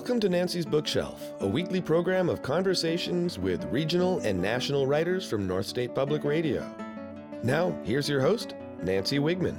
Welcome to Nancy's Bookshelf, a weekly program of conversations with regional and national writers from North State Public Radio. Now, here's your host, Nancy Wigman.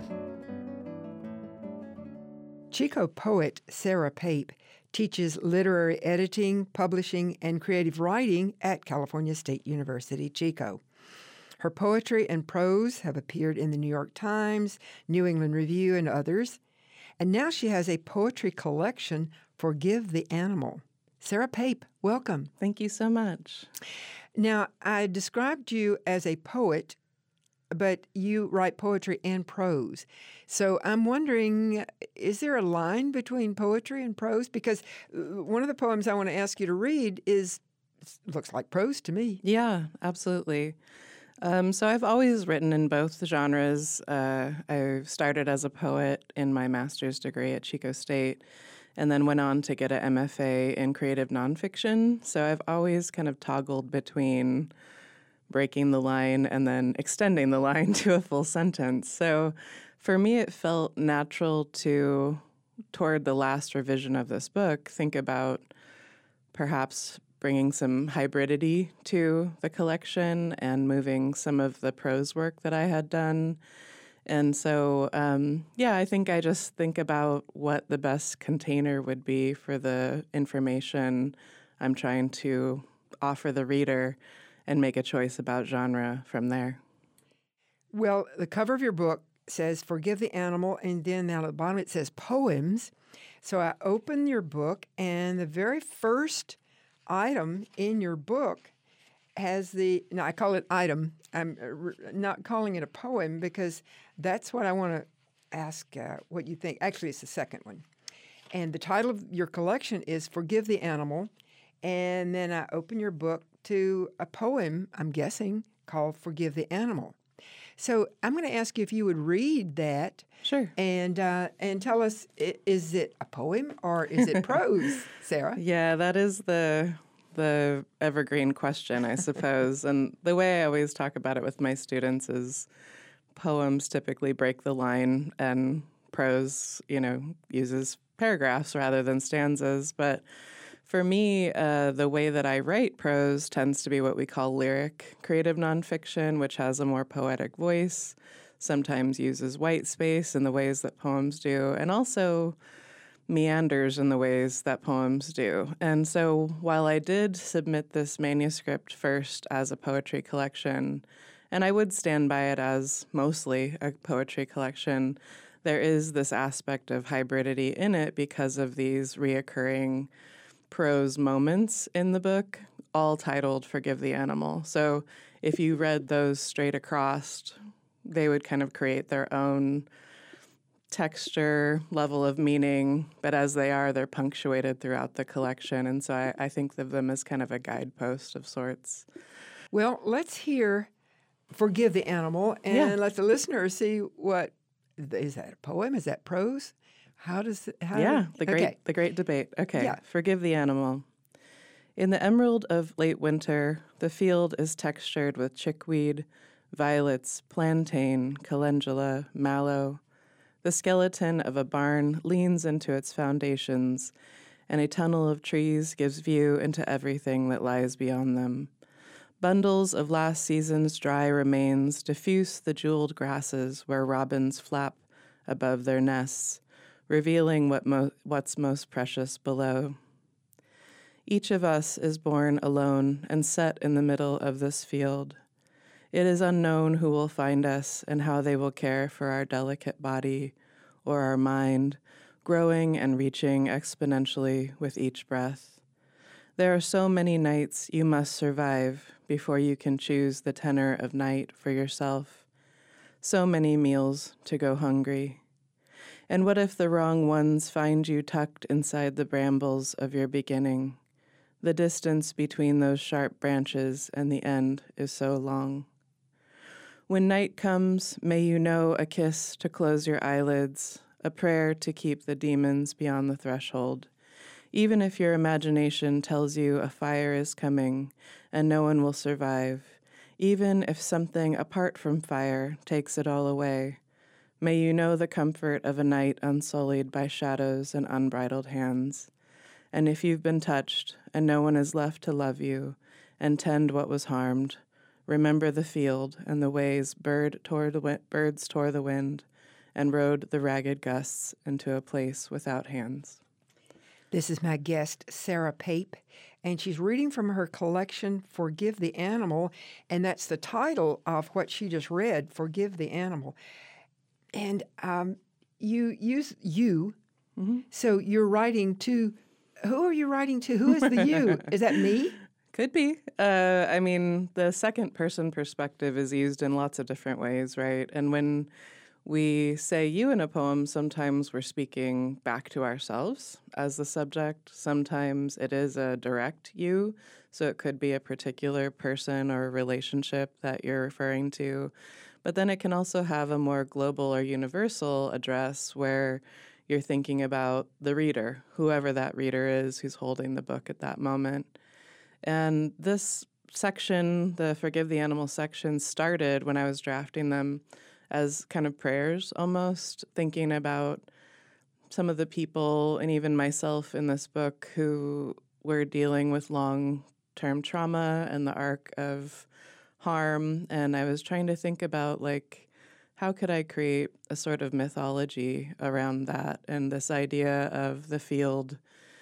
Chico poet Sarah Pape teaches literary editing, publishing, and creative writing at California State University, Chico. Her poetry and prose have appeared in the New York Times, New England Review, and others. And now she has a poetry collection, Forgive the Animal. Sarah Pape, welcome. Thank you so much. Now, I described you as a poet, but you write poetry and prose. So I'm wondering, is there a line between poetry and prose? Because one of the poems I want to ask you to read looks like prose to me. Yeah, absolutely. So I've always written in both genres. I started as a poet in my master's degree at Chico State and then went on to get an MFA in creative nonfiction. So I've always kind of toggled between breaking the line and then extending the line to a full sentence. So for me, it felt natural to, toward the last revision of this book, think about perhaps bringing some hybridity to the collection and moving some of the prose work that I had done. And so, I think I just think about what the best container would be for the information I'm trying to offer the reader and make a choice about genre from there. Well, the cover of your book says, Forgive the Animal, and then down at the bottom it says Poems. So I open your book, and the very first item in your book has I call it item. I'm not calling it a poem because that's what I want to ask what you think. Actually, it's the second one. And the title of your collection is Forgive the Animal. And then I open your book to a poem, I'm guessing, called Forgive the Animal. So I'm going to ask you if you would read that. Sure. And tell us, is it a poem or is it prose, Sarah? Yeah, that is the evergreen question, I suppose. And the way I always talk about it with my students is poems typically break the line and prose, uses paragraphs rather than stanzas. But for me, the way that I write prose tends to be what we call lyric creative nonfiction, which has a more poetic voice, sometimes uses white space in the ways that poems do, and also meanders in the ways that poems do. And so while I did submit this manuscript first as a poetry collection, and I would stand by it as mostly a poetry collection, there is this aspect of hybridity in it because of these reoccurring prose moments in the book, all titled Forgive the Animal. So if you read those straight across, they would kind of create their own texture, level of meaning, but as they are, they're punctuated throughout the collection. And so I think of them as kind of a guidepost of sorts. Well, let's hear Forgive the Animal and let the listener see is that a poem? Is that prose? The great debate. Okay, yeah. Forgive the Animal. In the emerald of late winter, the field is textured with chickweed, violets, plantain, calendula, mallow. The skeleton of a barn leans into its foundations, and a tunnel of trees gives view into everything that lies beyond them. Bundles of last season's dry remains diffuse the jeweled grasses where robins flap above their nests, revealing what's most precious below. Each of us is born alone and set in the middle of this field. It is unknown who will find us and how they will care for our delicate body or our mind, growing and reaching exponentially with each breath. There are so many nights you must survive before you can choose the tenor of night for yourself. So many meals to go hungry. And what if the wrong ones find you tucked inside the brambles of your beginning? The distance between those sharp branches and the end is so long. When night comes, may you know a kiss to close your eyelids, a prayer to keep the demons beyond the threshold. Even if your imagination tells you a fire is coming and no one will survive, even if something apart from fire takes it all away, may you know the comfort of a night unsullied by shadows and unbridled hands. And if you've been touched and no one is left to love you and tend what was harmed, remember the field and the ways birds tore the wind and rode the ragged gusts into a place without hands. This is my guest, Sarah Pape, and she's reading from her collection, Forgive the Animal, and that's the title of what she just read, Forgive the Animal. And you use you, so you're writing to, who are you writing to? Who is the you? Is that me? Could be. I mean, the second person perspective is used in lots of different ways, right? And when we say you in a poem, sometimes we're speaking back to ourselves as the subject. Sometimes it is a direct you, so it could be a particular person or relationship that you're referring to. But then it can also have a more global or universal address where you're thinking about the reader, whoever that reader is who's holding the book at that moment. And this section, the Forgive the Animal section, started when I was drafting them as kind of prayers almost, thinking about some of the people and even myself in this book who were dealing with long-term trauma and the arc of harm. And I was trying to think about, like, how could I create a sort of mythology around that? And this idea of the field,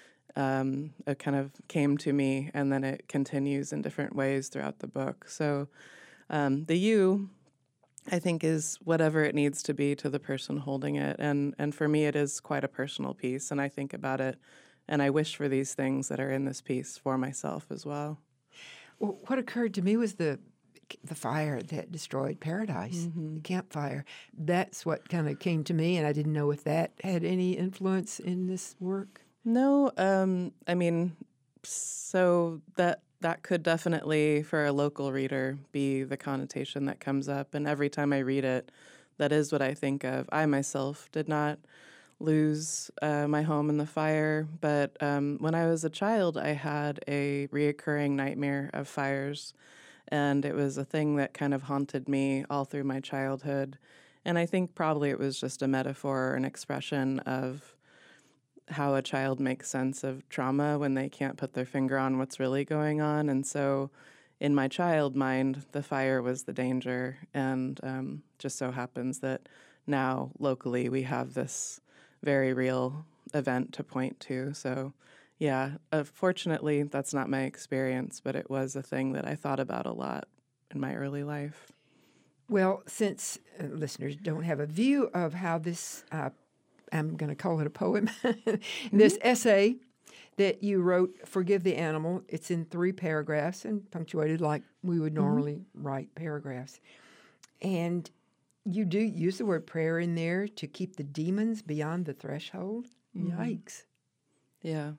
it kind of came to me, and then it continues in different ways throughout the book. So the you, I think, is whatever it needs to be to the person holding it. And for me, it is quite a personal piece, and I think about it, and I wish for these things that are in this piece for myself as well. Well, what occurred to me was the fire that destroyed Paradise, the campfire. That's what kind of came to me, and I didn't know if that had any influence in this work. No, I mean, so that could definitely, for a local reader, be the connotation that comes up. And every time I read it, that is what I think of. I myself did not lose my home in the fire, but when I was a child, I had a reoccurring nightmare of fires. And it was a thing that kind of haunted me all through my childhood. And I think probably it was just a metaphor or an expression of how a child makes sense of trauma when they can't put their finger on what's really going on. And so in my child mind, the fire was the danger. And just so happens that now locally we have this very real event to point to. So yeah, fortunately, that's not my experience, but it was a thing that I thought about a lot in my early life. Well, since listeners don't have a view of how this, I'm going to call it a poem, this essay that you wrote, Forgive the Animal, it's in 3 paragraphs and punctuated like we would normally write paragraphs. And you do use the word prayer in there to keep the demons beyond the threshold. Yikes. Yeah.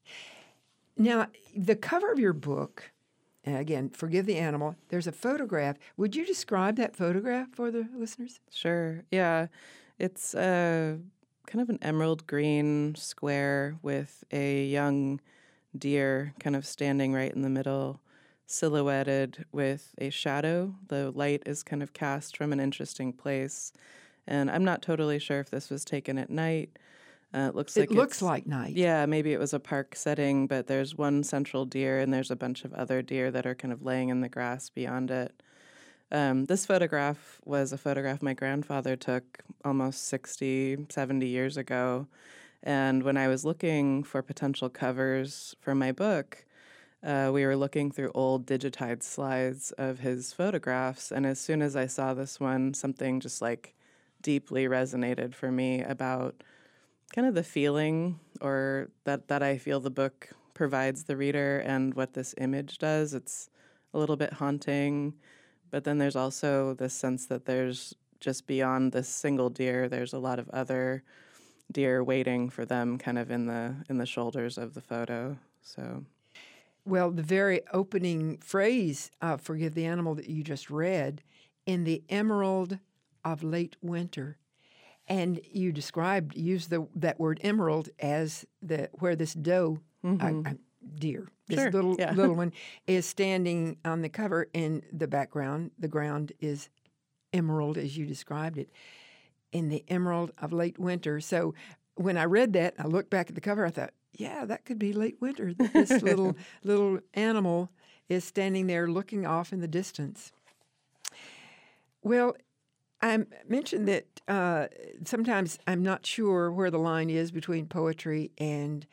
Now, the cover of your book, and again, Forgive the Animal, there's a photograph. Would you describe that photograph for the listeners? Sure. Yeah. It's kind of an emerald green square with a young deer kind of standing right in the middle, silhouetted with a shadow. The light is kind of cast from an interesting place. And I'm not totally sure if this was taken at night. It looks like night. Yeah, maybe it was a park setting, but there's one central deer and there's a bunch of other deer that are kind of laying in the grass beyond it. This photograph was a photograph my grandfather took almost 60, 70 years ago. And when I was looking for potential covers for my book, we were looking through old digitized slides of his photographs. And as soon as I saw this one, something just like deeply resonated for me about kind of the feeling or that I feel the book provides the reader and what this image does. It's a little bit haunting, but then there's also this sense that there's just beyond this single deer, there's a lot of other deer waiting for them kind of in the shoulders of the photo. So, well, the very opening phrase of Forgive the Animal that you just read, in the emerald of late winter. And you used that word emerald as where this doe, deer, this little one, is standing on the cover. In the background, the ground is emerald as you described it, in the emerald of late winter. So when I read that, I looked back at the cover, I thought, yeah, that could be late winter. This little animal is standing there looking off in the distance. Well, I mentioned that sometimes I'm not sure where the line is between poetry and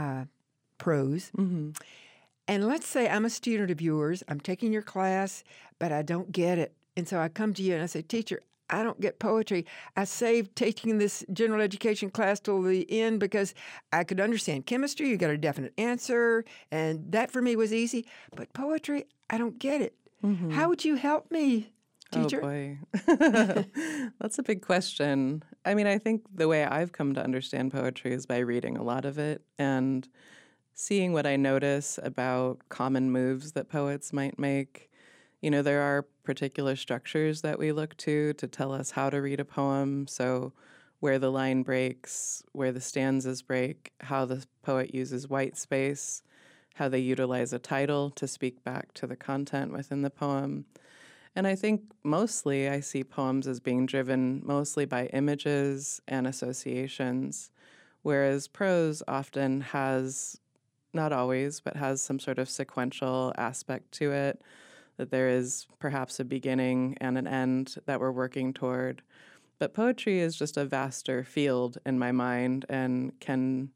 prose. Mm-hmm. And let's say I'm a student of yours. I'm taking your class, but I don't get it. And so I come to you and I say, teacher, I don't get poetry. I saved taking this general education class till the end because I could understand chemistry. You got a definite answer. And that for me was easy. But poetry, I don't get it. Mm-hmm. How would you help me, teacher? Oh, boy. That's a big question. I mean, I think the way I've come to understand poetry is by reading a lot of it and seeing what I notice about common moves that poets might make. You know, there are particular structures that we look to tell us how to read a poem. So where the line breaks, where the stanzas break, how the poet uses white space, how they utilize a title to speak back to the content within the poem. And I think mostly I see poems as being driven mostly by images and associations, whereas prose often has, not always, but has some sort of sequential aspect to it, that there is perhaps a beginning and an end that we're working toward. But poetry is just a vaster field in my mind and can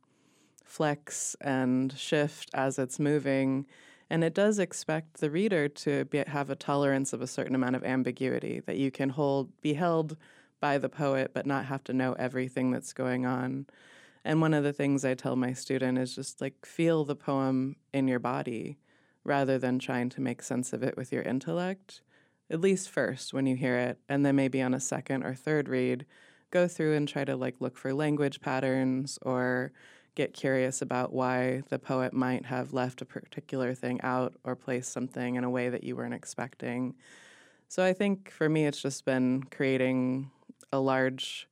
flex and shift as it's moving. And it does expect the reader to have a tolerance of a certain amount of ambiguity, that you can be held by the poet but not have to know everything that's going on. And one of the things I tell my student is just like feel the poem in your body rather than trying to make sense of it with your intellect, at least first when you hear it, and then maybe on a second or third read, go through and try to like look for language patterns or get curious about why the poet might have left a particular thing out or placed something in a way that you weren't expecting. So I think for me it's just been creating a large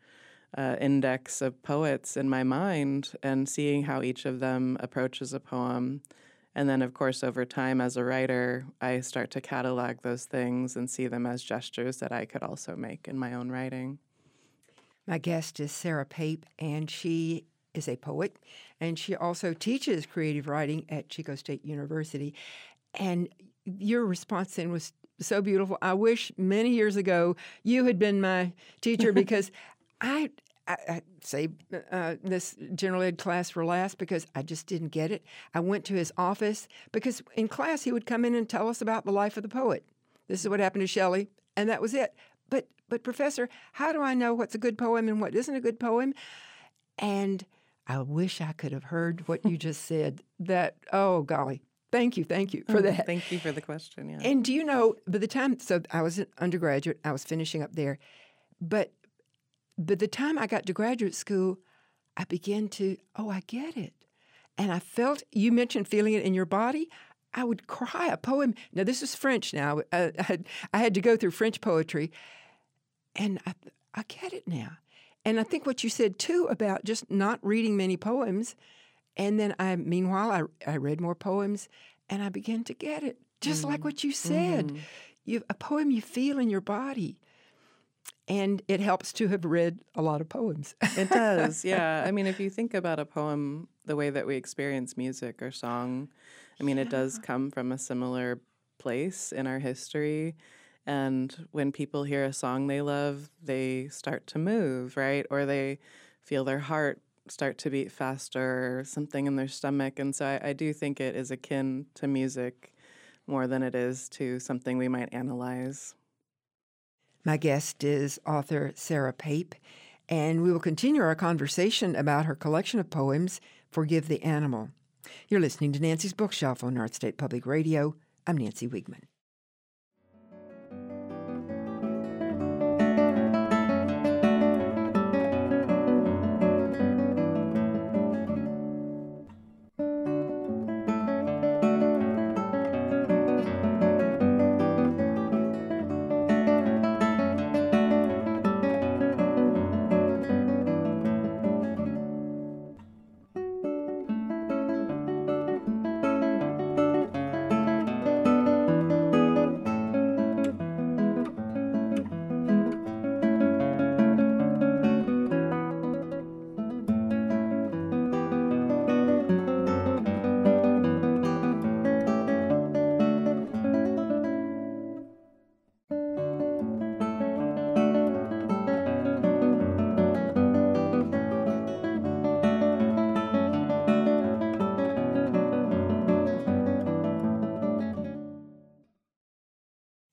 index of poets in my mind and seeing how each of them approaches a poem. And then, of course, over time as a writer, I start to catalog those things and see them as gestures that I could also make in my own writing. My guest is Sarah Pape, and she is a poet, and she also teaches creative writing at Chico State University. And your response then was so beautiful. I wish many years ago you had been my teacher because I saved this general ed class for last because I just didn't get it. I went to his office because in class he would come in and tell us about the life of the poet. This is what happened to Shelley, and that was it. But Professor, how do I know what's a good poem and what isn't a good poem? And I wish I could have heard what you just said. That, oh, golly. Thank you for that. Thank you for the question, yeah. And do you know, by the time, so I was an undergraduate, I was finishing up there, but the time I got to graduate school, I began to, I get it. And I felt, you mentioned feeling it in your body. I would cry a poem. Now, this is French now. I had to go through French poetry, and I get it now. And I think what you said, too, about just not reading many poems, and then meanwhile, I read more poems, and I began to get it, just like what you said. A poem you feel in your body. And it helps to have read a lot of poems. It does, yeah. I mean, if you think about a poem the way that we experience music or song, I mean, it does come from a similar place in our history. And when people hear a song they love, they start to move, right? Or they feel their heart start to beat faster or something in their stomach. And so I do think it is akin to music more than it is to something we might analyze. My guest is author Sarah Pape, and we will continue our conversation about her collection of poems, Forgive the Animal. You're listening to Nancy's Bookshelf on North State Public Radio. I'm Nancy Wiegman.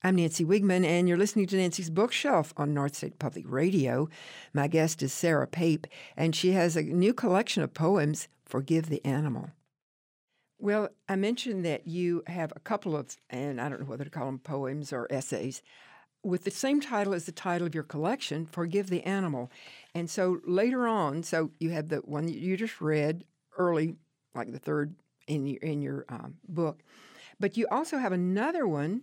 I'm Nancy Wigman, and you're listening to Nancy's Bookshelf on North State Public Radio. My guest is Sarah Pape, and she has a new collection of poems, Forgive the Animal. Well, I mentioned that you have a couple of, and I don't know whether to call them poems or essays, with the same title as the title of your collection, Forgive the Animal. And so later on, so you have the one you just read early, like the third in your book, but you also have another one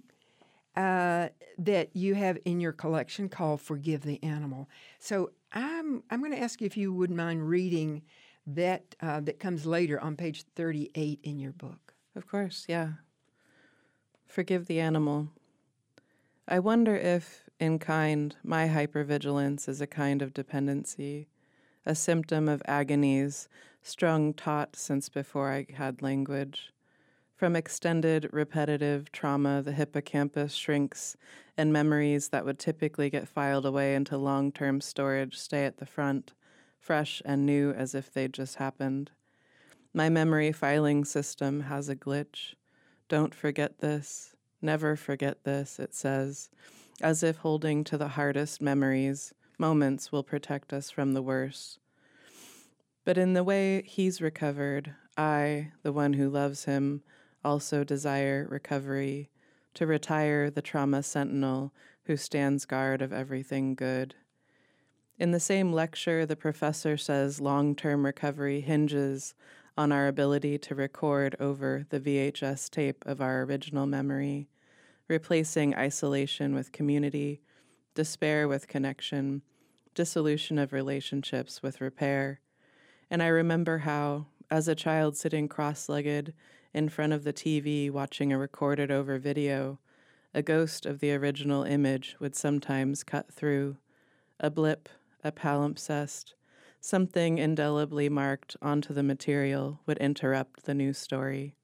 that you have in your collection called Forgive the Animal. So I'm going to ask you if you wouldn't mind reading that comes later on page 38 in your book. Of course, yeah. Forgive the Animal. I wonder if, in kind, my hypervigilance is a kind of dependency, a symptom of agonies strung taut since before I had language. From extended, repetitive trauma, the hippocampus shrinks, and memories that would typically get filed away into long-term storage stay at the front, fresh and new as if they'd just happened. My memory filing system has a glitch. Don't forget this. Never forget this, it says, as if holding to the hardest memories, moments will protect us from the worst. But in the way he's recovered, I, the one who loves him, also desire recovery, to retire the trauma sentinel who stands guard of everything good. In the same lecture, the professor says long-term recovery hinges on our ability to record over the VHS tape of our original memory, replacing isolation with community, despair with connection, dissolution of relationships with repair. And I remember how, as a child sitting cross-legged in front of the TV watching a recorded over video, a ghost of the original image would sometimes cut through, a blip, a palimpsest, something indelibly marked onto the material would interrupt the new story.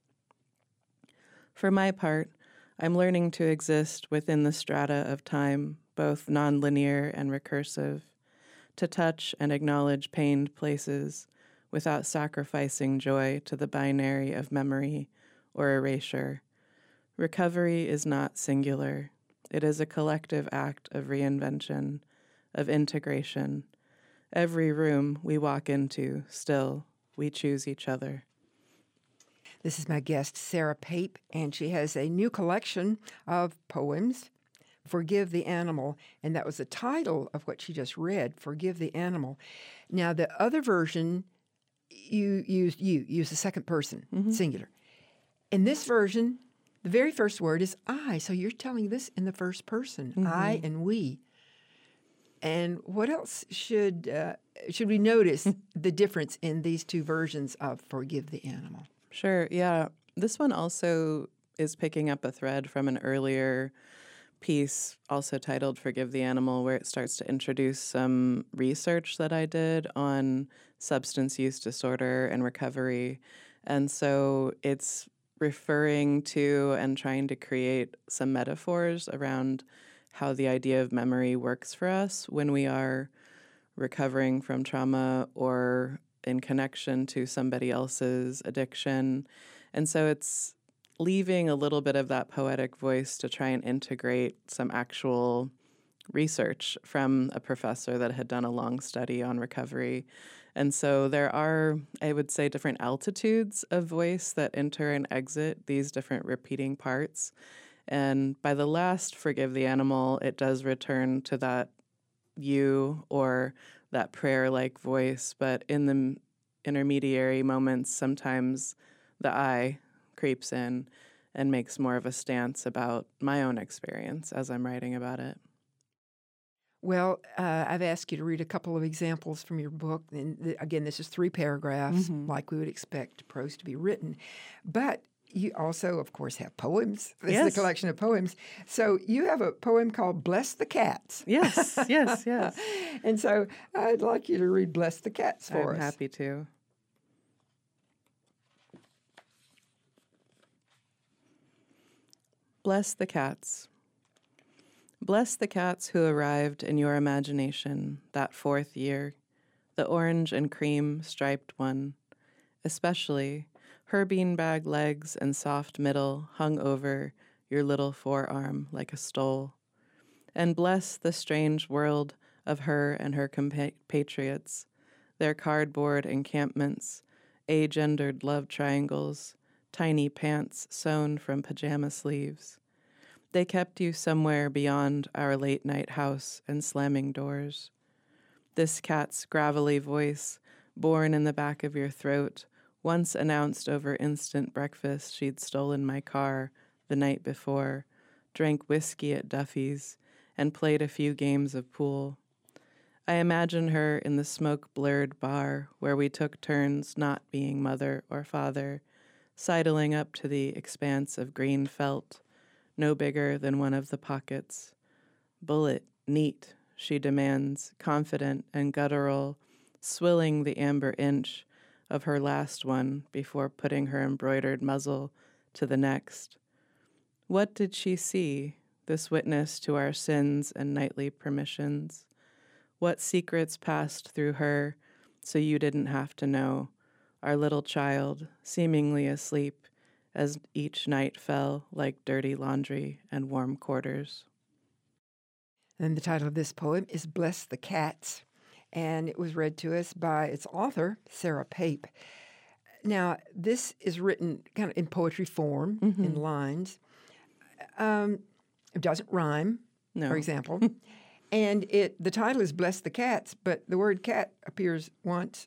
For my part, I'm learning to exist within the strata of time, both nonlinear and recursive, to touch and acknowledge pained places without sacrificing joy to the binary of memory or erasure. Recovery is not singular. It is a collective act of reinvention, of integration. Every room we walk into, still, we choose each other. This is my guest, Sarah Pape, and she has a new collection of poems, Forgive the Animal, and that was the title of what she just read, Forgive the Animal. Now, the other version, you use the second person, singular. In this version, the very first word is I, so you're telling this in the first person, I and we. And what else should we notice the difference in these two versions of Forgive the Animal? Sure, yeah. This one also is picking up a thread from an earlier piece, also titled Forgive the Animal, where it starts to introduce some research that I did on substance use disorder and recovery. And so it's referring to and trying to create some metaphors around how the idea of memory works for us when we are recovering from trauma or in connection to somebody else's addiction. And so it's leaving a little bit of that poetic voice to try and integrate some actual research from a professor that had done a long study on recovery. And so there are, I would say, different altitudes of voice that enter and exit these different repeating parts. And by the last Forgive the Animal, it does return to that you or that prayer-like voice. But in the intermediary moments, sometimes the I creeps in and makes more of a stance about my own experience as I'm writing about it. Well, I've asked you to read a couple of examples from your book. And again, this is 3 paragraphs, like we would expect prose to be written. But you also, of course, have poems. This is a collection of poems. So you have a poem called Bless the Cats. Yes. And so I'd like you to read Bless the Cats for us. I'm happy to. Bless the cats. Bless the cats who arrived in your imagination that 4th year, the orange and cream striped one, especially her beanbag legs and soft middle hung over your little forearm like a stole. And bless the strange world of her and her compatriots, their cardboard encampments, agendered love triangles, tiny pants sewn from pajama sleeves. They kept you somewhere beyond our late-night house and slamming doors. This cat's gravelly voice, born in the back of your throat, once announced over instant breakfast she'd stolen my car the night before, drank whiskey at Duffy's, and played a few games of pool. I imagine her in the smoke-blurred bar where we took turns not being mother or father, sidling up to the expanse of green felt, no bigger than one of the pockets. Bullet, neat, she demands, confident and guttural, swilling the amber inch of her last one before putting her embroidered muzzle to the next. What did she see, this witness to our sins and nightly permissions? What secrets passed through her so you didn't have to know, our little child, seemingly asleep, as each night fell like dirty laundry and warm quarters. And the title of this poem is Bless the Cats, and it was read to us by its author, Sarah Pape. Now, this is written kind of in poetry form, in lines. It doesn't rhyme, for example. And the title is Bless the Cats, but the word cat appears once.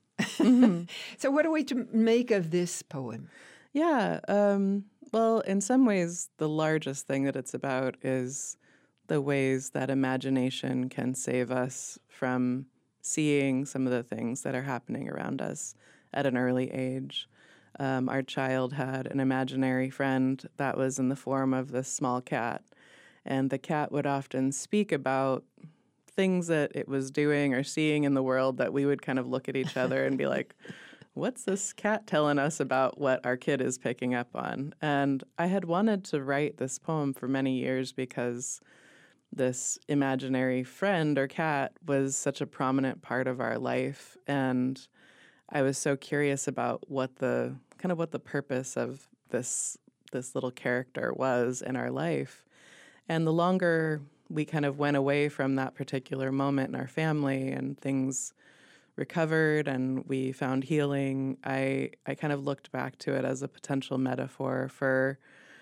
So what are we to make of this poem? Yeah, well, in some ways, the largest thing that it's about is the ways that imagination can save us from seeing some of the things that are happening around us at an early age. Our child had an imaginary friend that was in the form of this small cat, and the cat would often speak about things that it was doing or seeing in the world that we would kind of look at each other and be like, what's this cat telling us about what our kid is picking up on? And I had wanted to write this poem for many years because this imaginary friend or cat was such a prominent part of our life. And I was so curious about what the purpose of this little character was in our life. And the longer we kind of went away from that particular moment in our family and things recovered and we found healing, I kind of looked back to it as a potential metaphor for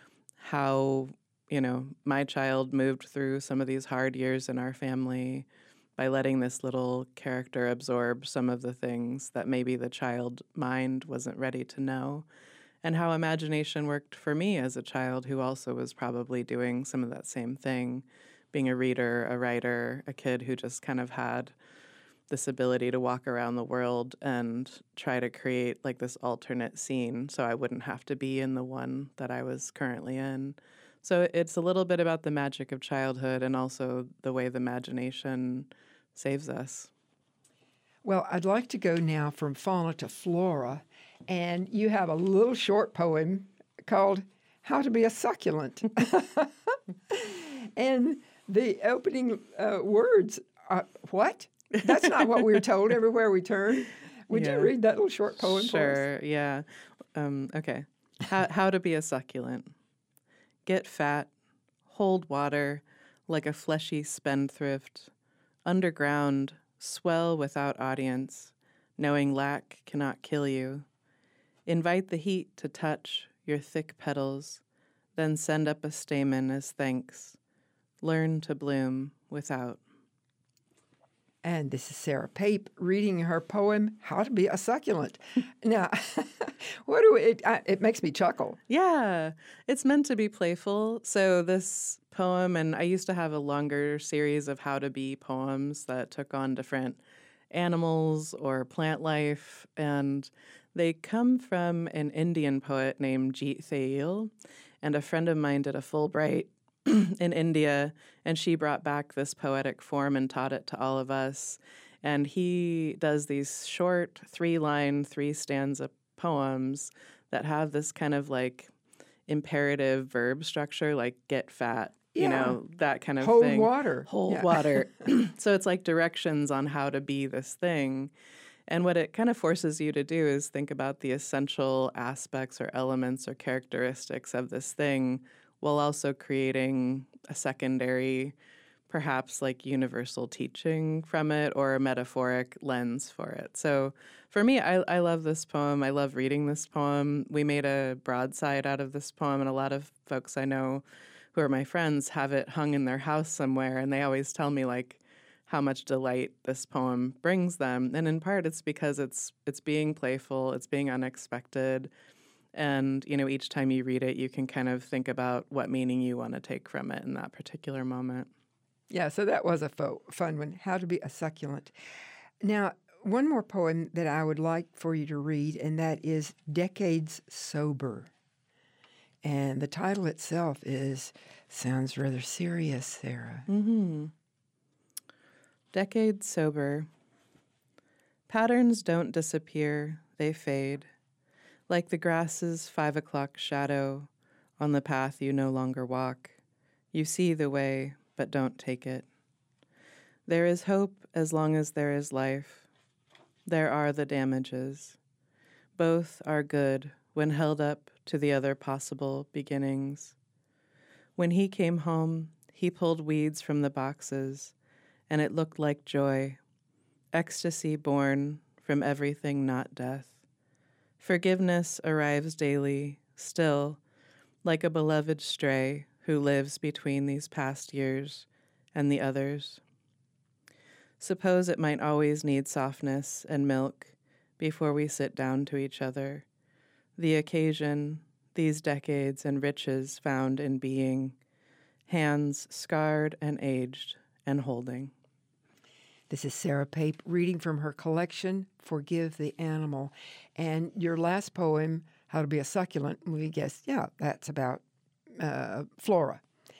how, my child moved through some of these hard years in our family by letting this little character absorb some of the things that maybe the child mind wasn't ready to know, and how imagination worked for me as a child who also was probably doing some of that same thing, being a reader, a writer, a kid who just kind of had this ability to walk around the world and try to create like this alternate scene so I wouldn't have to be in the one that I was currently in. So it's a little bit about the magic of childhood and also the way the imagination saves us. Well, I'd like to go now from fauna to flora, and you have a little short poem called How to Be a Succulent. And the opening words are, what? That's not what we're told everywhere we turn. Would you read that little short poem for us? Sure, yeah. Okay. How to Be a Succulent. Get fat, hold water like a fleshy spendthrift. Underground, swell without audience, knowing lack cannot kill you. Invite the heat to touch your thick petals, then send up a stamen as thanks. Learn to bloom without. And this is Sarah Pape reading her poem, How to Be a Succulent. Now, it makes me chuckle. Yeah, it's meant to be playful. So this poem, and I used to have a longer series of how to be poems that took on different animals or plant life, and they come from an Indian poet named Jeet Thayil, and a friend of mine did a Fulbright in India, and she brought back this poetic form and taught it to all of us. And he does these short 3-line, 3-stanza poems that have this kind of like imperative verb structure, like get fat, that kind of Hold thing. Hold water. So it's like directions on how to be this thing. And what it kind of forces you to do is think about the essential aspects or elements or characteristics of this thing while also creating a secondary, perhaps like universal teaching from it or a metaphoric lens for it. So for me, I love this poem. I love reading this poem. We made a broadside out of this poem, and a lot of folks I know who are my friends have it hung in their house somewhere, and they always tell me like how much delight this poem brings them. And in part it's because it's being playful, it's being unexpected. And, you know, each time you read it, you can kind of think about what meaning you want to take from it in that particular moment. Yeah, so that was a fun one, How to Be a Succulent. Now, one more poem that I would like for you to read, and that is Decades Sober. And the title itself sounds rather serious, Sarah. Mm-hmm. Decades Sober. Patterns don't disappear, they fade. Like the grass's 5 o'clock shadow on the path you no longer walk. You see the way, but don't take it. There is hope as long as there is life. There are the damages. Both are good when held up to the other possible beginnings. When he came home, he pulled weeds from the boxes, and it looked like joy, ecstasy born from everything not death. Forgiveness arrives daily, still, like a beloved stray who lives between these past years and the others. Suppose it might always need softness and milk before we sit down to each other. The occasion, these decades and riches found in being, hands scarred and aged and holding. This is Sarah Pape reading from her collection, Forgive the Animal. And your last poem, How to Be a Succulent, we guessed, yeah, that's about flora.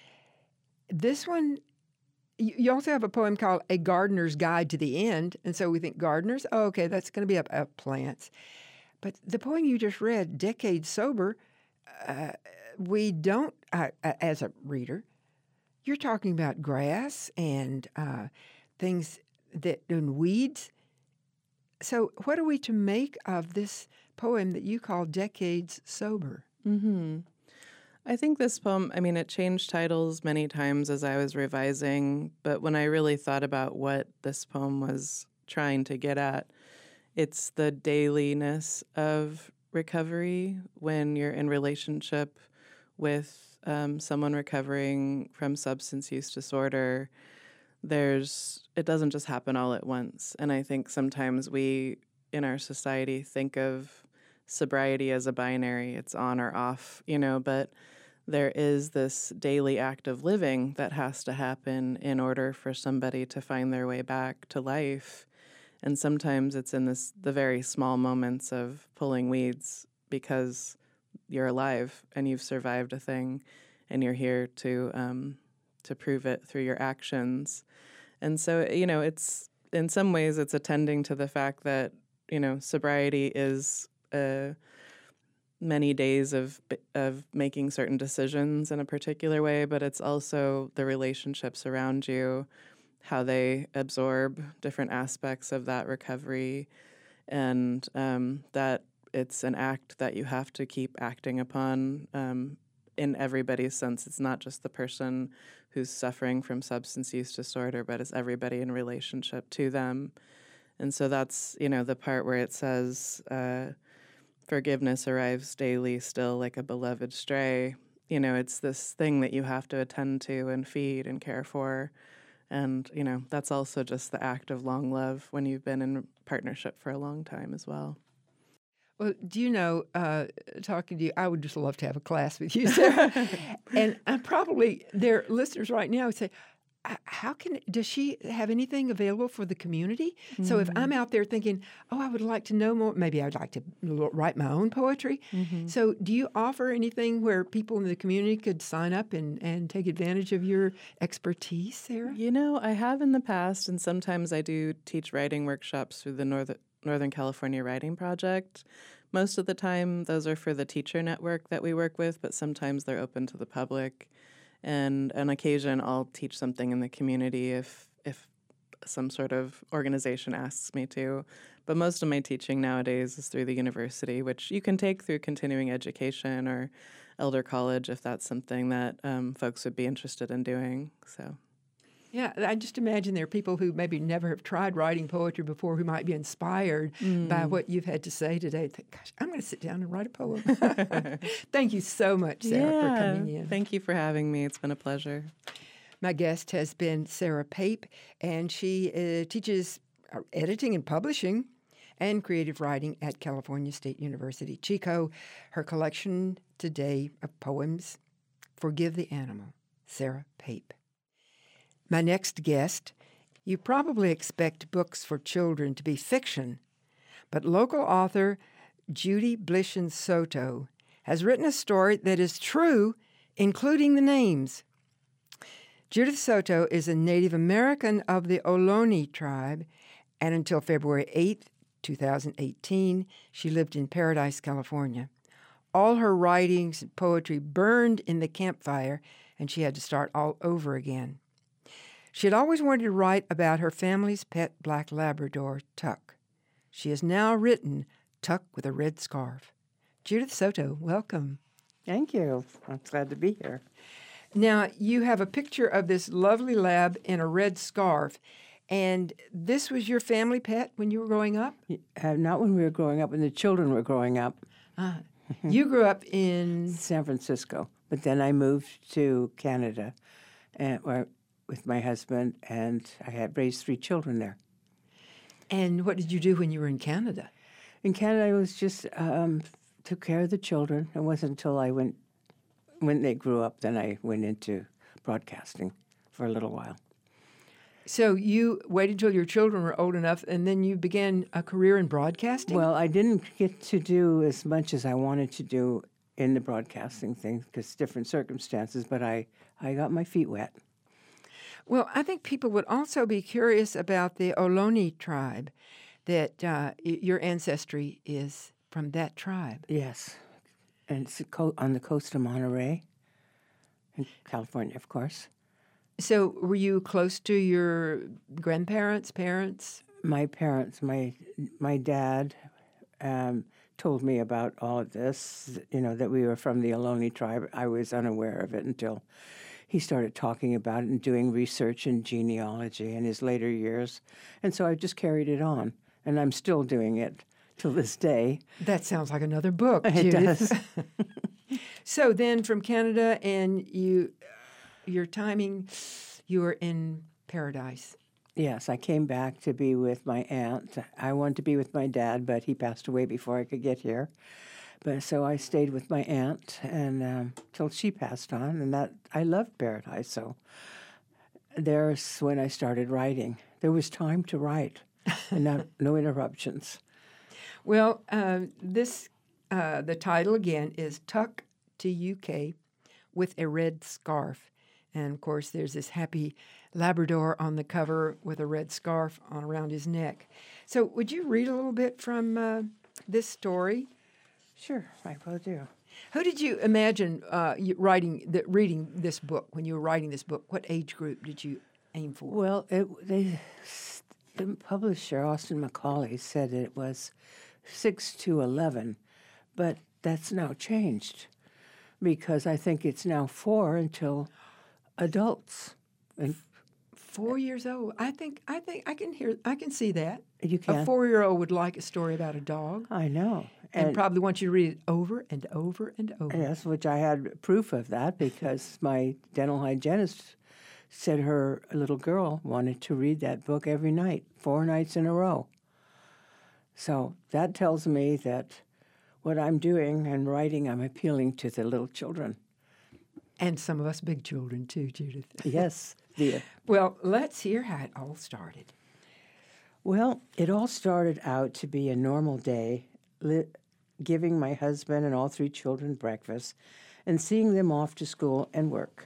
This one, you also have a poem called A Gardener's Guide to the End. And so we think gardeners, oh, okay, that's going to be about plants. But the poem you just read, Decades Sober, we don't, as a reader, you're talking about grass and things and weeds. So what are we to make of this poem that you call Decades Sober? Mm-hmm. I think this poem, I mean, it changed titles many times as I was revising, but when I really thought about what this poem was trying to get at, it's the dailiness of recovery when you're in relationship with someone recovering from substance use disorder. It doesn't just happen all at once. And I think sometimes we, in our society, think of sobriety as a binary. It's on or off, but there is this daily act of living that has to happen in order for somebody to find their way back to life. And sometimes it's in the very small moments of pulling weeds because you're alive and you've survived a thing and you're here to prove it through your actions. And so, it's in some ways it's attending to the fact that, sobriety is many days of making certain decisions in a particular way, but it's also the relationships around you, how they absorb different aspects of that recovery, and that it's an act that you have to keep acting upon in everybody's sense. It's not just the person who's suffering from substance use disorder, but it's everybody in relationship to them. And so that's, the part where it says, forgiveness arrives daily, still like a beloved stray. It's this thing that you have to attend to and feed and care for. And, that's also just the act of long love when you've been in partnership for a long time as well. Well, do you know, talking to you, I would just love to have a class with you, Sarah. And probably their listeners right now would say, does she have anything available for the community? Mm-hmm. So if I'm out there thinking, I would like to know more, maybe I'd like to write my own poetry. Mm-hmm. So do you offer anything where people in the community could sign up and take advantage of your expertise, Sarah? I have in the past, and sometimes I do teach writing workshops through the Northern California Writing Project. Most of the time, those are for the teacher network that we work with, but sometimes they're open to the public. And on occasion, I'll teach something in the community if some sort of organization asks me to. But most of my teaching nowadays is through the university, which you can take through continuing education or Elder College if that's something that folks would be interested in doing. So. Yeah, I just imagine there are people who maybe never have tried writing poetry before who might be inspired by what you've had to say today. Think, gosh, I'm going to sit down and write a poem. Thank you so much, Sarah, for coming in. Thank you for having me. It's been a pleasure. My guest has been Sarah Pape, and she teaches editing and publishing and creative writing at California State University, Chico. Her collection today of poems, Forgive the Animal, Sarah Pape. My next guest, you probably expect books for children to be fiction, but local author Judy Blishen Soto has written a story that is true, including the names. Judith Soto is a Native American of the Ohlone tribe, and until February 8, 2018, she lived in Paradise, California. All her writings and poetry burned in the campfire, and she had to start all over again. She had always wanted to write about her family's pet black Labrador, Tuck. She has now written Tuck with a Red Scarf. Judith Soto, welcome. Thank you. I'm glad to be here. Now, you have a picture of this lovely lab in a red scarf, and this was your family pet when you were growing up? Not when we were growing up, when the children were growing up. You grew up in San Francisco, but then I moved to Canada with my husband, and I had raised 3 children there. And what did you do when you were in Canada? In Canada, I was just took care of the children. It wasn't until when they grew up, then I went into broadcasting for a little while. So you waited until your children were old enough, and then you began a career in broadcasting? Well, I didn't get to do as much as I wanted to do in the broadcasting thing because different circumstances, but I got my feet wet. Well, I think people would also be curious about the Ohlone tribe, that your ancestry is from that tribe. Yes, and it's on the coast of Monterey, in California, of course. So were you close to your grandparents, parents? My parents, my dad told me about all of this, that we were from the Ohlone tribe. I was unaware of it until he started talking about it and doing research in genealogy in his later years. And so I just carried it on, and I'm still doing it till this day. That sounds like another book, It Judith. does. So then from Canada, and your timing, you were in Paradise. Yes, I came back to be with my aunt. I wanted to be with my dad, but he passed away before I could get here. But so I stayed with my aunt and till she passed on, and that I loved Paradise. So there's when I started writing. There was time to write, and no interruptions. Well, the title again is Tuck, T-U-K, with a Red Scarf. And, of course, there's this happy Labrador on the cover with a red scarf around his neck. So would you read a little bit from this story? Sure, I will do. Who did you imagine reading this book when you were writing this book? What age group did you aim for? Well, the publisher, Austin Macaulay, said it was 6 to 11, but that's now changed because I think it's now 4 until adults. And 4 years old. I think I can see that. You can. A 4-year-old would like a story about a dog. I know. And probably wants you to read it over and over and over. Yes, which I had proof of that because my dental hygienist said her little girl wanted to read that book every night, 4 nights in a row. So that tells me that what I'm doing and writing, I'm appealing to the little children. And some of us big children too, Judith. Yes, dear. Well, let's hear how it all started. Well, it all started out to be a normal day, giving my husband and all 3 children breakfast and seeing them off to school and work.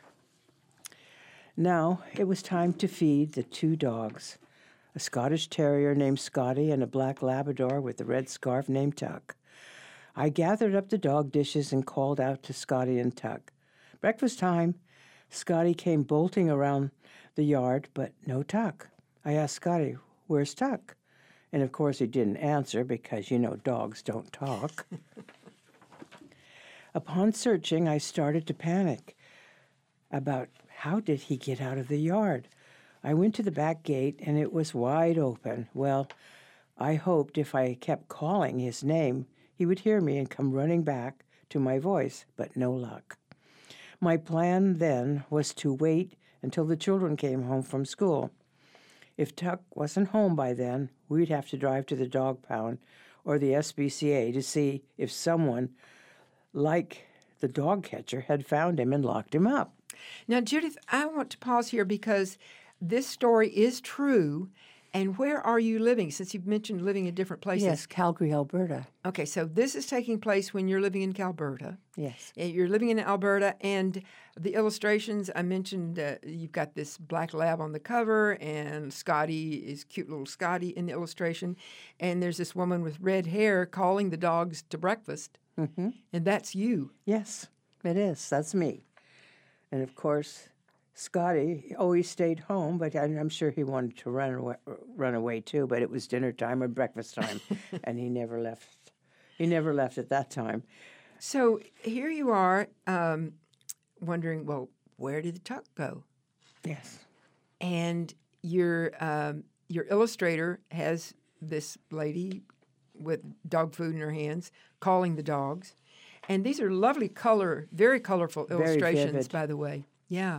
Now it was time to feed the 2 dogs, a Scottish Terrier named Scotty and a black Labrador with a red scarf named Tuck. I gathered up the dog dishes and called out to Scotty and Tuck. Breakfast time. Scotty came bolting around the yard, but no Tuck. I asked Scotty, "Where's Tuck?" And of course he didn't answer because, dogs don't talk. Upon searching, I started to panic about how did he get out of the yard. I went to the back gate, and it was wide open. Well, I hoped if I kept calling his name, he would hear me and come running back to my voice, but no luck. My plan then was to wait until the children came home from school. If Tuck wasn't home by then, we'd have to drive to the dog pound or the SPCA to see if someone like the dog catcher had found him and locked him up. Now, Judith, I want to pause here because this story is true. And where are you living, since you've mentioned living in different places? Yes, Calgary, Alberta. Okay, so this is taking place when you're living in Alberta. Yes. You're living in Alberta, and the illustrations, I mentioned you've got this black lab on the cover, and Scotty is cute little Scotty in the illustration, and there's this woman with red hair calling the dogs to breakfast, and that's you. Yes, it is. That's me. And, of course, Scotty always stayed home, but I'm sure he wanted to run away too. But it was dinner time or breakfast time, and he never left. He never left at that time. So here you are, wondering, well, where did the Tuck go? Yes. And your illustrator has this lady with dog food in her hands, calling the dogs, and these are lovely very colorful illustrations, by the way. Yeah.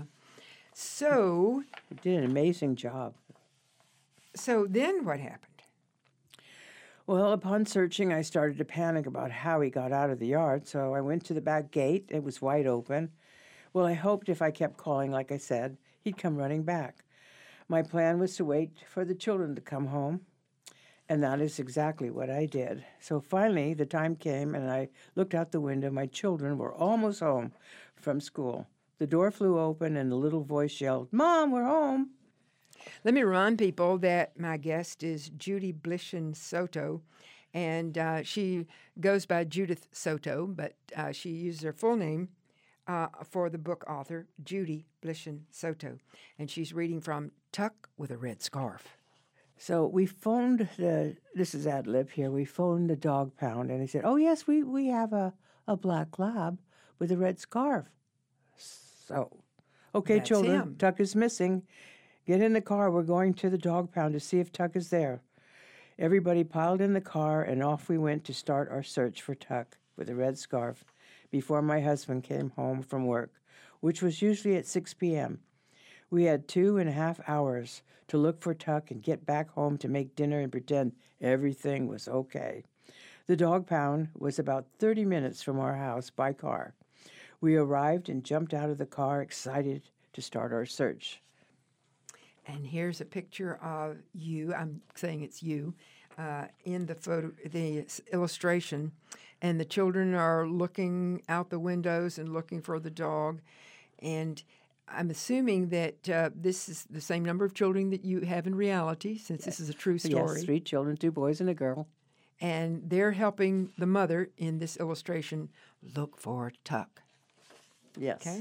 So he did an amazing job. So then what happened? Well, upon searching, I started to panic about how he got out of the yard, so I went to the back gate. It was wide open. Well, I hoped if I kept calling, like I said, he'd come running back. My plan was to wait for the children to come home, and that is exactly what I did. So finally, the time came, and I looked out the window. My children were almost home from school. The door flew open, and the little voice yelled, "Mom, we're home." Let me remind people that my guest is Judy Blishen Soto, and she goes by Judith Soto, but she uses her full name for the book author, Judy Blishen Soto, and she's reading from Tuck with a Red Scarf. So we phoned this is ad lib here, we phoned the dog pound, and he said, "Oh, yes, we have a black lab with a red scarf." So, okay, That's children, him. Tuck is missing. Get in the car. We're going to the dog pound to see if Tuck is there. Everybody piled in the car, and off we went to start our search for Tuck with a red scarf before my husband came home from work, which was usually at 6 p.m. We had 2.5 hours to look for Tuck and get back home to make dinner and pretend everything was okay. The dog pound was about 30 minutes from our house by car. We arrived and jumped out of the car, excited to start our search. And here's a picture of you. I'm saying it's you in the photo, the illustration, and the children are looking out the windows and looking for the dog. And I'm assuming that this is the same number of children that you have in reality, since this is a true story. Yes, 3 children, 2 boys and a girl. And they're helping the mother in this illustration look for Tuck. Yes. Okay.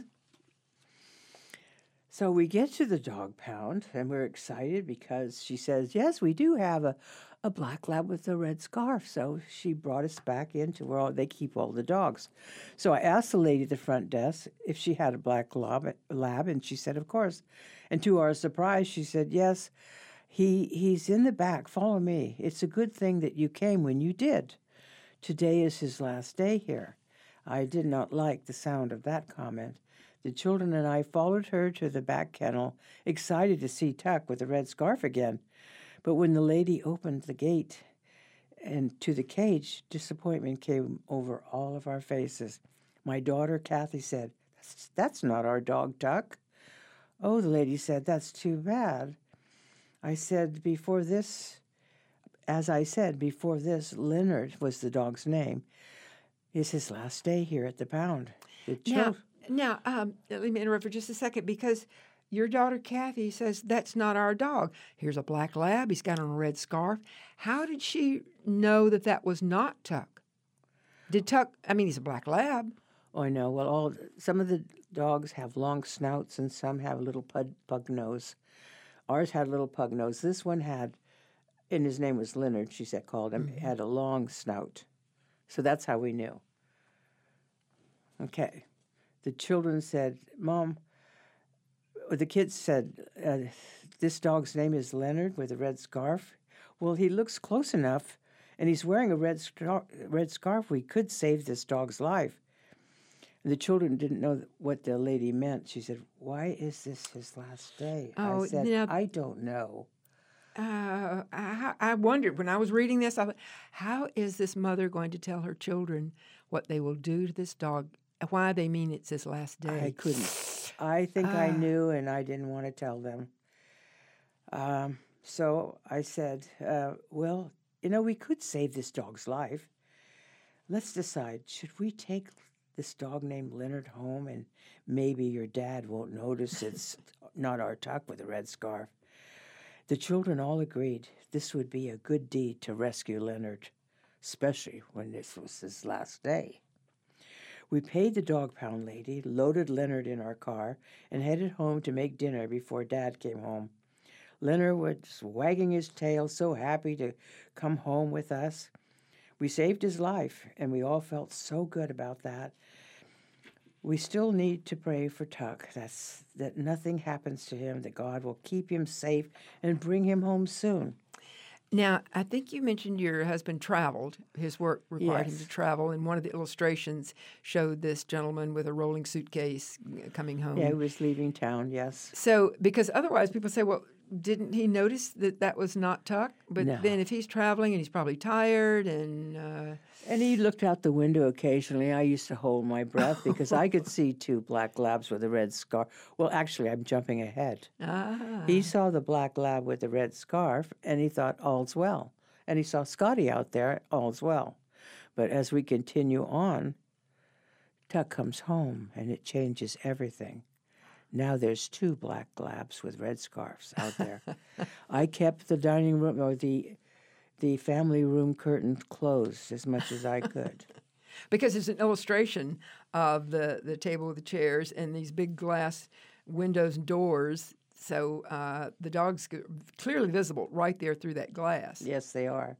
So we get to the dog pound, and we're excited because she says, yes, we do have a black lab with a red scarf. So she brought us back into where they keep all the dogs. So I asked the lady at the front desk if she had a black lab, and she said, of course. And to our surprise, she said, yes, he's in the back. Follow me. It's a good thing that you came when you did. Today is his last day here. I did not like the sound of that comment. The children and I followed her to the back kennel, excited to see Tuck with the red scarf again. But when the lady opened the gate and to the cage, disappointment came over all of our faces. My daughter, Kathy, said, that's not our dog, Tuck. Oh, the lady said, that's too bad. I said, before this, Leonard was the dog's name. It's his last day here at the pound. Now, let me interrupt for just a second, because your daughter, Kathy, says, that's not our dog. Here's a black lab. He's got on a red scarf. How did she know that that was not Tuck? Did Tuck, he's a black lab. Oh, I know. Well, some of the dogs have long snouts and some have a little pug nose. Ours had a little pug nose. This one had, and his name was Leonard, she said, called him, had a long snout. So that's how we knew. Okay. The children said, Mom, the kids said, this dog's name is Leonard with a red scarf. Well, he looks close enough, and he's wearing a red scarf. We could save this dog's life. And the children didn't know what the lady meant. She said, why is this his last day? Oh, I said, now, I don't know. I wondered when I was reading this, I thought, how is this mother going to tell her children what they will do to this dog, why they mean it's his last day? I couldn't. I think I knew, and I didn't want to tell them. So I said, well, we could save this dog's life. Let's decide, should we take this dog named Leonard home, and maybe your dad won't notice it's not our Tuck with a red scarf? The children all agreed this would be a good deed to rescue Leonard, especially when this was his last day. We paid the dog pound lady, loaded Leonard in our car, and headed home to make dinner before Dad came home. Leonard was wagging his tail, so happy to come home with us. We saved his life, and we all felt so good about that. We still need to pray for Tuck, that nothing happens to him, that God will keep him safe and bring him home soon. Now, I think you mentioned your husband traveled. His work required him Yes. to travel, and one of the illustrations showed this gentleman with a rolling suitcase coming home. Yeah, he was leaving town, yes. So, because otherwise people say, well, didn't he notice that was not Tuck? But No. then if he's traveling and he's probably tired and... And he looked out the window occasionally. I used to hold my breath because I could see two black labs with a red scarf. Well, actually, I'm jumping ahead. He saw the black lab with the red scarf, and he thought, all's well. And he saw Scotty out there, all's well. But as we continue on, Tuck comes home, and it changes everything. Now there's two black labs with red scarves out there. I kept the dining room, or the family room curtain closed as much as I could. Because it's an illustration of the table with the chairs and these big glass windows and doors. So the dog's clearly visible right there through that glass. Yes, they are.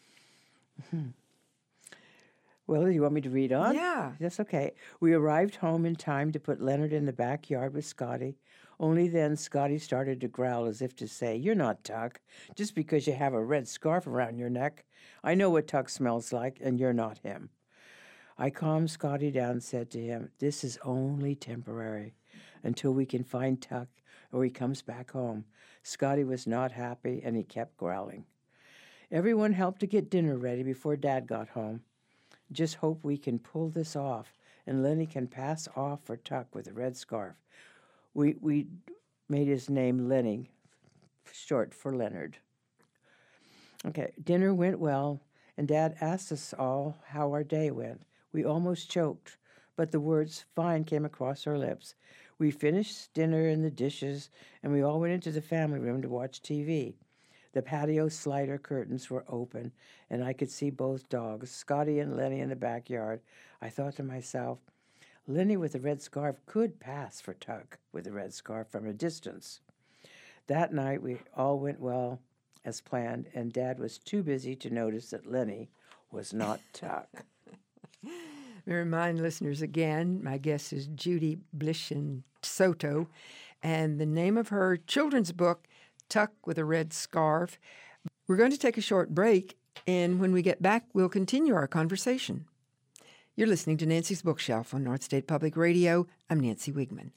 Well, do you want me to read on? Yeah. That's okay. We arrived home in time to put Leonard in the backyard with Scotty. Only then Scotty started to growl as if to say, you're not Tuck, just because you have a red scarf around your neck. I know what Tuck smells like, and you're not him. I calmed Scotty down and said to him, this is only temporary until we can find Tuck or he comes back home. Scotty was not happy, and he kept growling. Everyone helped to get dinner ready before Dad got home. Just hope we can pull this off, and Lenny can pass off for Tuck with a red scarf. We made his name Lenny, short for Leonard. Okay, dinner went well, and Dad asked us all how our day went. We almost choked, but the words fine came across our lips. We finished dinner and the dishes, and we all went into the family room to watch TV. The patio slider curtains were open, and I could see both dogs, Scotty and Lenny, in the backyard. I thought to myself, Lenny with a red scarf could pass for Tuck with a red scarf from a distance. That night, we all went well as planned, and Dad was too busy to notice that Lenny was not Tuck. Let me remind listeners again, my guest is Judy Blishen Soto, and the name of her children's book, Tuck with a Red Scarf. We're going to take a short break, and when we get back, we'll continue our conversation. You're listening to Nancy's Bookshelf on North State Public Radio. I'm Nancy Wigman.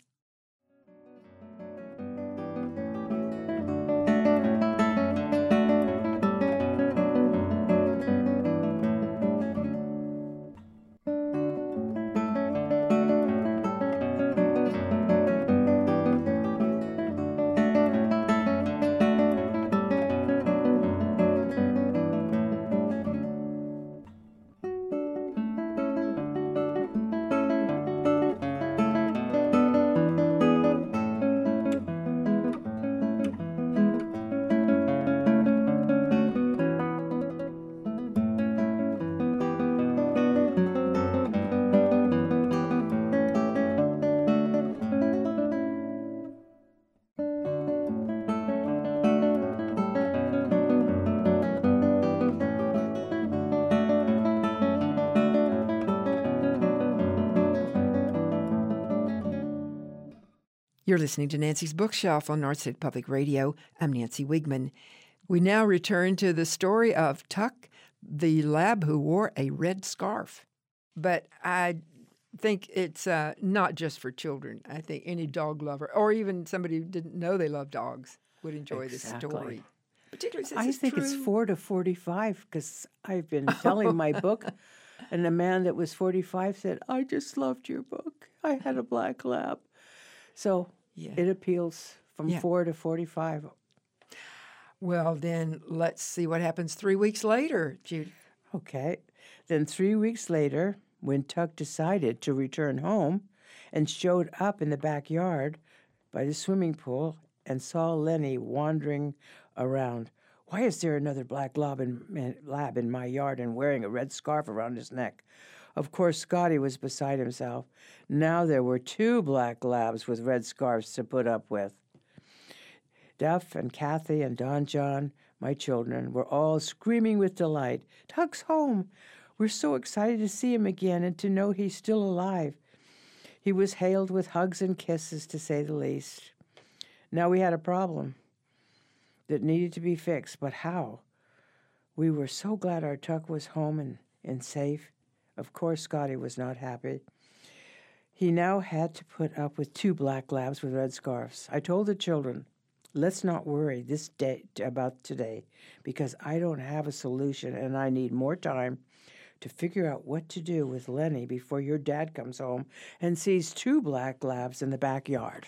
You're listening to Nancy's Bookshelf on North State Public Radio. I'm Nancy Wiegman. We now return to the story of Tuck, the lab who wore a red scarf. But I think it's not just for children. I think any dog lover, or even somebody who didn't know they love dogs, would enjoy this story. Particularly since I think it's 4 to 45, because I've been telling my book, and a man that was 45 said, I just loved your book. I had a black lab. So it appeals from 4 to 45. Well, then let's see what happens 3 weeks later, Judy. Okay. Then 3 weeks later, when Tuck decided to return home and showed up in the backyard by the swimming pool and saw Lenny wandering around. Why is there another black lab in my yard and wearing a red scarf around his neck? Of course, Scotty was beside himself. Now there were 2 black labs with red scarves to put up with. Duff and Kathy and Don John, my children, were all screaming with delight. Tuck's home. We're so excited to see him again and to know he's still alive. He was hailed with hugs and kisses, to say the least. Now we had a problem that needed to be fixed, but how? We were so glad our Tuck was home and safe. Of course, Scotty was not happy. He now had to put up with 2 black labs with red scarves. I told the children, let's not worry this day about today, because I don't have a solution and I need more time to figure out what to do with Lenny before your dad comes home and sees 2 black labs in the backyard.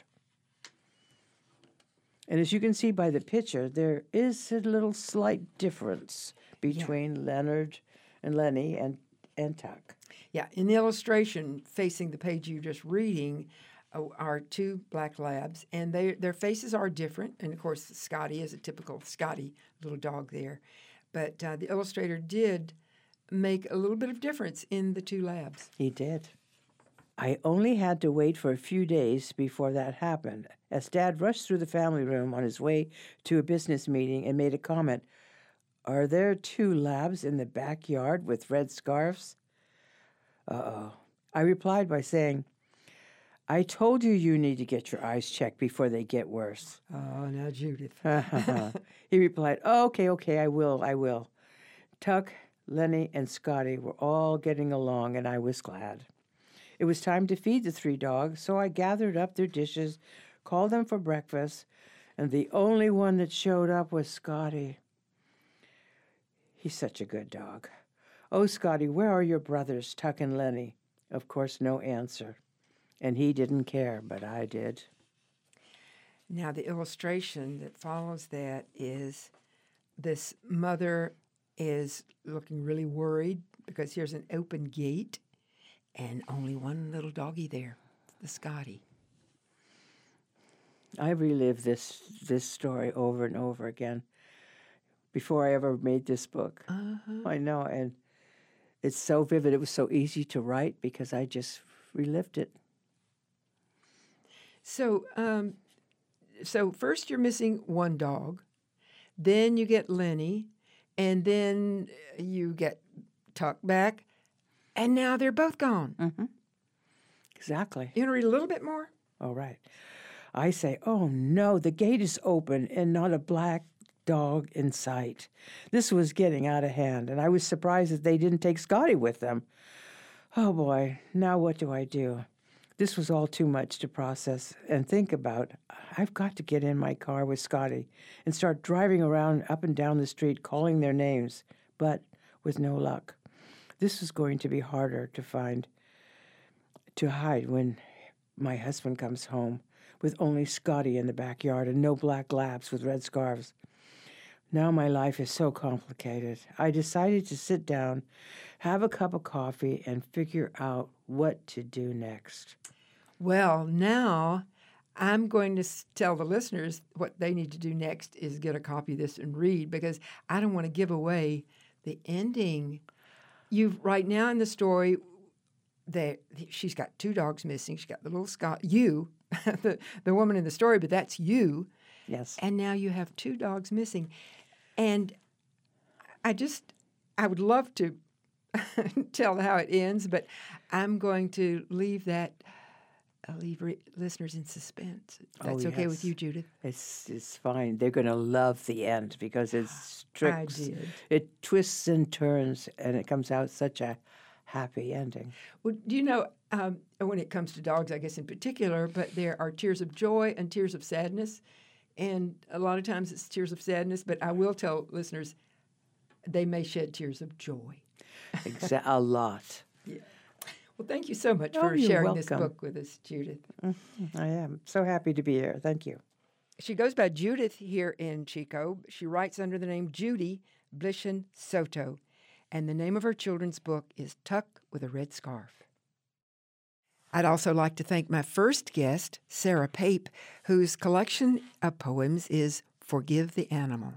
And as you can see by the picture, there is a little slight difference between Leonard and Lenny and Tuck. Yeah, in the illustration facing the page you're just reading are 2 black labs, and their faces are different. And, of course, Scotty is a typical Scotty little dog there. But the illustrator did make a little bit of difference in the 2 labs. He did. I only had to wait for a few days before that happened, as Dad rushed through the family room on his way to a business meeting and made a comment. Are there 2 labs in the backyard with red scarves? Uh-oh. I replied by saying, I told you need to get your eyes checked before they get worse. Oh, now Judith. He replied, okay, I will. Tuck, Lenny, and Scotty were all getting along, and I was glad. It was time to feed the 3 dogs, so I gathered up their dishes, called them for breakfast, and the only one that showed up was Scotty. He's such a good dog. Oh, Scotty, where are your brothers, Tuck and Lenny? Of course, no answer. And he didn't care, but I did. Now, the illustration that follows that is this mother is looking really worried because here's an open gate and only one little doggy there, the Scotty. I relived this story over and over again before I ever made this book. I know, and it's so vivid. It was so easy to write because I just relived it. So, so first you're missing 1 dog, then you get Lenny, and then you get Tuck back, and now they're both gone. Mm-hmm. Exactly. You want to read a little bit more? All right. I say, oh no, the gate is open and not a black dog in sight. This was getting out of hand, and I was surprised that they didn't take Scotty with them. Oh boy, now what do I do? This was all too much to process and think about. I've got to get in my car with Scotty and start driving around up and down the street calling their names, but with no luck. This was going to be harder to hide when my husband comes home with only Scotty in the backyard and no black labs with red scarves. Now my life is so complicated. I decided to sit down, have a cup of coffee, and figure out what to do next. Well, now I'm going to tell the listeners what they need to do next is get a copy of this and read, because I don't want to give away the ending. Right now in the story, she's got 2 dogs missing. She's got the little the woman in the story, but that's you. Yes. And now you have 2 dogs missing. And I would love to tell how it ends, but I'm going to leave that leave listeners in suspense. That's okay with you, Judith? It's fine. They're going to love the end because it's tricks. I did. It twists and turns, and it comes out such a happy ending. Well, do you know, when it comes to dogs, I guess in particular, but there are tears of joy and tears of sadness. And a lot of times it's tears of sadness, but I will tell listeners they may shed tears of joy. A lot. Yeah. Well, thank you so much for sharing welcome. this book with us, Judith. I am so happy to be here. Thank you. She goes by Judith here in Chico. She writes under the name Judy Blishen Soto, and the name of her children's book is Tuck with a Red Scarf. I'd also like to thank my first guest, Sarah Pape, whose collection of poems is Forgive the Animal.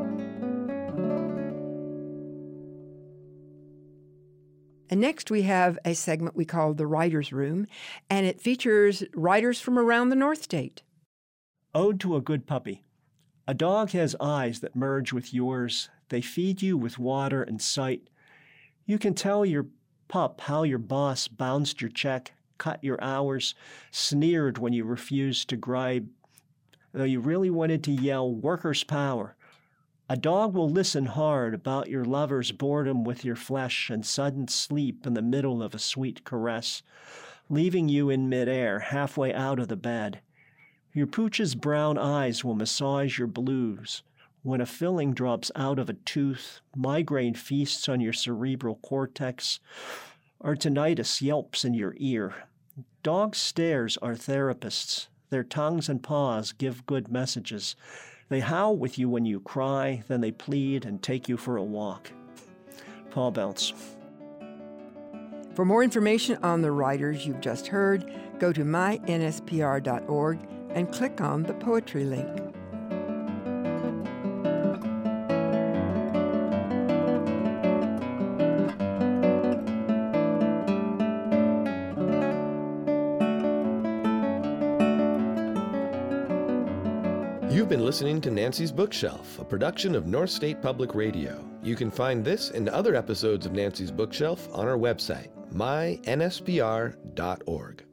And next we have a segment we call The Writer's Room, and it features writers from around the North State. Ode to a Good Puppy. A dog has eyes that merge with yours. They feed you with water and sight. You can tell your pup how your boss bounced your check, cut your hours, sneered when you refused to gripe, though you really wanted to yell workers' power. A dog will listen hard about your lover's boredom with your flesh and sudden sleep in the middle of a sweet caress, leaving you in midair halfway out of the bed. Your pooch's brown eyes will massage your blues. When a filling drops out of a tooth, migraine feasts on your cerebral cortex, or tinnitus yelps in your ear. Dog stares are therapists. Their tongues and paws give good messages. They howl with you when you cry, then they plead and take you for a walk. Paul Belts. For more information on the writers you've just heard, go to mynspr.org and click on the poetry link. You've been listening to Nancy's Bookshelf, a production of North State Public Radio. You can find this and other episodes of Nancy's Bookshelf on our website, mynspr.org.